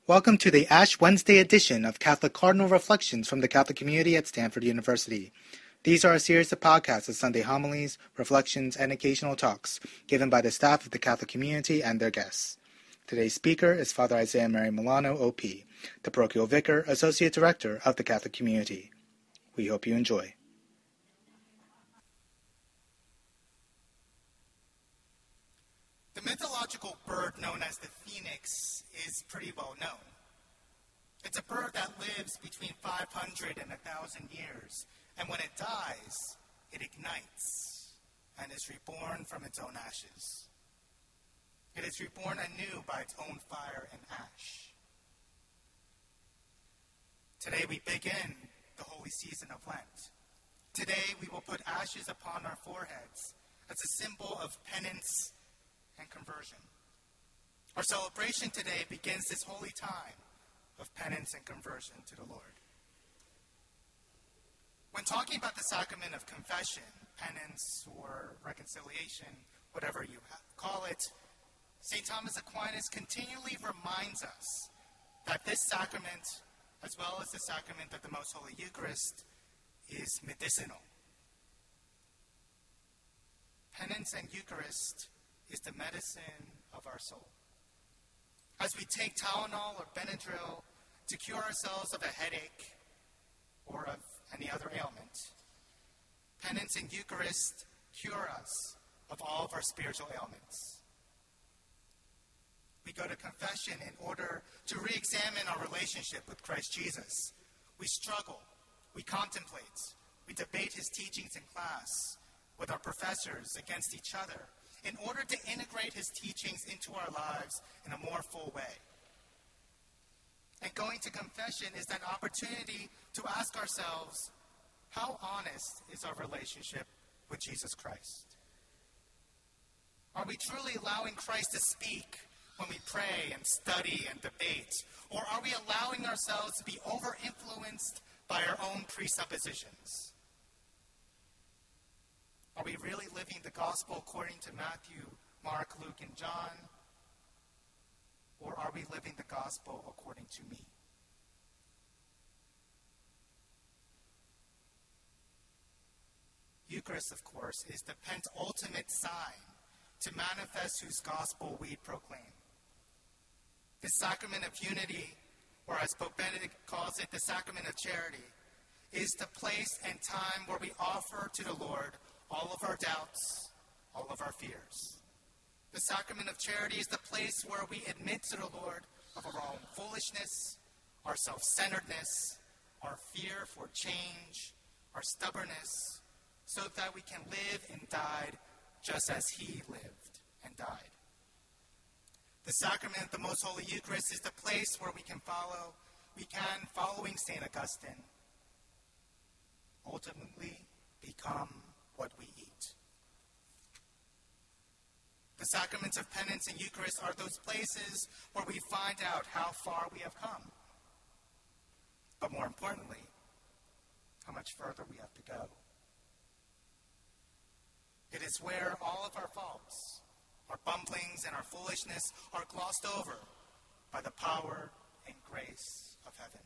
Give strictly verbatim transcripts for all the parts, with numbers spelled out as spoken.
Welcome to the Ash Wednesday edition of Catholic Cardinal Reflections from the Catholic community at Stanford University. These are a series of podcasts of Sunday homilies, reflections, and occasional talks given by the staff of the Catholic community and their guests. Today's speaker is Father Isaiah Mary Milano, O P, the Parochial Vicar, Associate Director of the Catholic community. We hope you enjoy. The mythological bird known as the phoenix is pretty well known. It's a bird that lives between five hundred and one thousand years, and when it dies, it ignites and is reborn from its own ashes. It is reborn anew by its own fire and ash. Today we begin the holy season of Lent. Today we will put ashes upon our foreheads as a symbol of penance and conversion. Our celebration today begins this holy time of penance and conversion to the Lord. When talking about the sacrament of confession, penance, or reconciliation, whatever you call it, Saint Thomas Aquinas continually reminds us that this sacrament, as well as the sacrament of the Most Holy Eucharist, is medicinal. Penance and Eucharist is the medicine of our soul. As we take Tylenol or Benadryl to cure ourselves of a headache or of any other ailment, penance and Eucharist cure us of all of our spiritual ailments. We go to confession in order to re-examine our relationship with Christ Jesus. We struggle, we contemplate, we debate his teachings in class with our professors against each other, in order to integrate his teachings into our lives in a more full way. And going to confession is that opportunity to ask ourselves, how honest is our relationship with Jesus Christ? Are we truly allowing Christ to speak when we pray and study and debate? Or are we allowing ourselves to be over-influenced by our own presuppositions? Are we really living the gospel according to Matthew, Mark, Luke, and John? Or are we living the gospel according to me? Eucharist, of course, is the penultimate sign to manifest whose gospel we proclaim. The sacrament of unity, or as Pope Benedict calls it, the sacrament of charity, is the place and time where we offer to the Lord all of our doubts, all of our fears. The sacrament of charity is the place where we admit to the Lord of our own foolishness, our self-centeredness, our fear for change, our stubbornness, so that we can live and die just as he lived and died. The sacrament of the Most Holy Eucharist is the place where we can follow, we can, following Saint Augustine, ultimately become what we eat. The sacraments of penance and Eucharist are those places where we find out how far we have come. But more importantly, how much further we have to go. It is where all of our faults, our bumblings, and our foolishness are glossed over by the power and grace of heaven.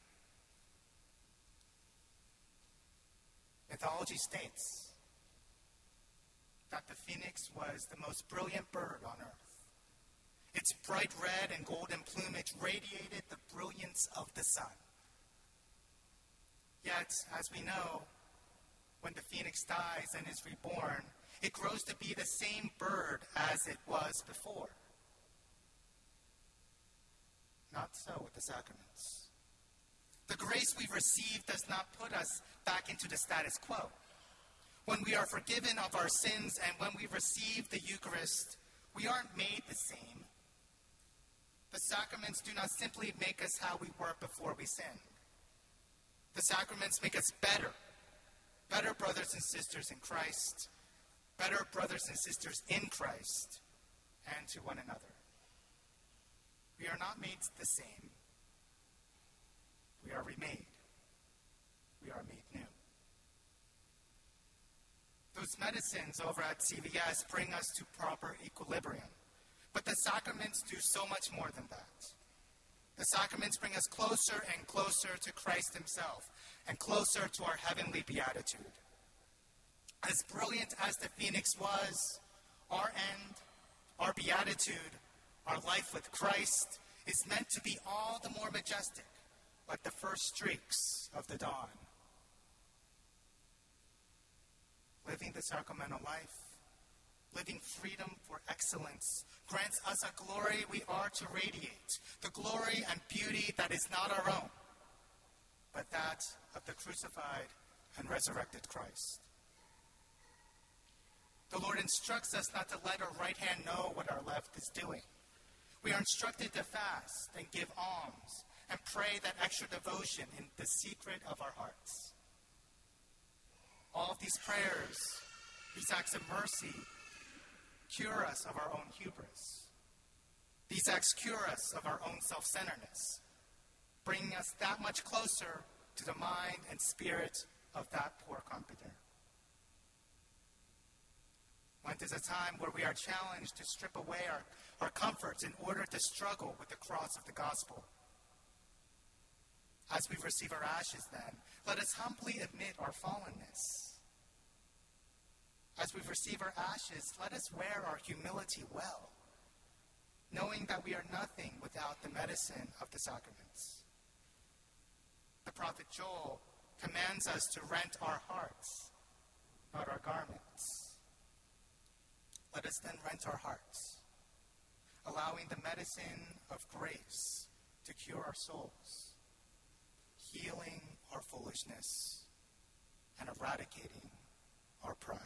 Mythology states that the phoenix was the most brilliant bird on earth. Its bright red and golden plumage radiated the brilliance of the sun. Yet, as we know, when the phoenix dies and is reborn, it grows to be the same bird as it was before. Not so with the sacraments. The grace we've received does not put us back into the status quo. When we are forgiven of our sins and when we receive the Eucharist, we aren't made the same. The sacraments do not simply make us how we were before we sinned. The sacraments make us better, better brothers and sisters in Christ, better brothers and sisters in Christ, and to one another. We are not made the same. We are remade. We are made new. Those medicines over at C V S bring us to proper equilibrium. But the sacraments do so much more than that. The sacraments bring us closer and closer to Christ himself and closer to our heavenly beatitude. As brilliant as the phoenix was, our end, our beatitude, our life with Christ is meant to be all the more majestic, like the first streaks of the dawn. Living the sacramental life, living freedom for excellence, grants us a glory we are to radiate, the glory and beauty that is not our own, but that of the crucified and resurrected Christ. The Lord instructs us not to let our right hand know what our left is doing. We are instructed to fast and give alms and pray that extra devotion in the secret of our hearts. All of these prayers, these acts of mercy, cure us of our own hubris. These acts cure us of our own self-centeredness, bringing us that much closer to the mind and spirit of that poor comforter. Lent is a time where we are challenged to strip away our, our comforts in order to struggle with the cross of the gospel. As we receive our ashes, then, let us humbly admit our fallenness. As we receive our ashes, let us wear our humility well, knowing that we are nothing without the medicine of the sacraments. The prophet Joel commands us to rent our hearts, not our garments. Let us then rent our hearts, allowing the medicine of grace to cure our souls, healing our foolishness, and eradicating our pride.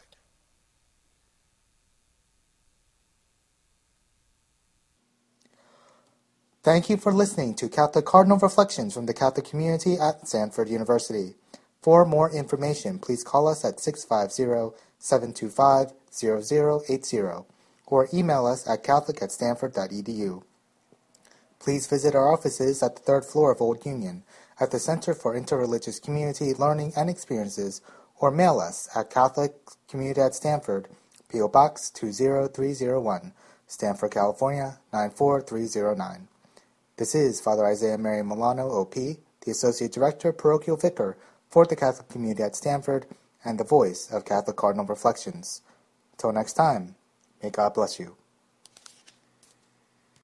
Thank you for listening to Catholic Cardinal Reflections from the Catholic Community at Stanford University. For more information, please call us at six five zero, seven two five, zero zero eight zero or email us at catholic at stanford dot e d u. Please visit our offices at the third floor of Old Union at the Center for Interreligious Community, Learning, and Experiences, or mail us at Catholic Community at Stanford, P O Box two zero three zero one, Stanford, California nine four three zero nine. This is Father Isaiah Mary Milano, O P, the Associate Director, Parochial Vicar for the Catholic Community at Stanford, and the voice of Catholic Cardinal Reflections. Until next time, may God bless you.